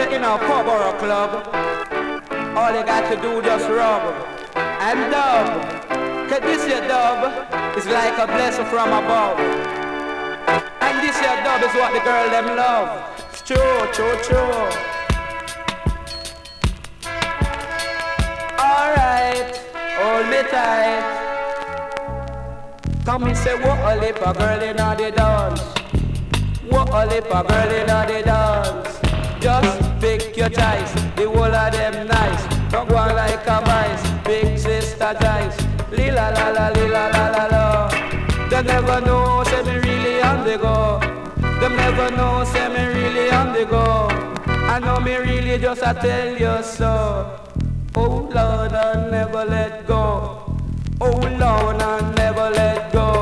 you're in a pub or a club, all you got to do just rub and dub. Cause this your dub is like a blessing from above. And this your dub is what the girl them love. It's true, true, true. Alright, hold me tight. Come and say what a lip a girl in the dance. What a lip a girl in the dance. Just pick your choice, the whole of them nice. Don't go on like a vice, big sister Joyce. Lila la la lila la la la. They never know, say me really on the go. They never know, say me really on the go. I know me really just I tell you so. Oh Lord, I never let go. Oh Lord, I never let go.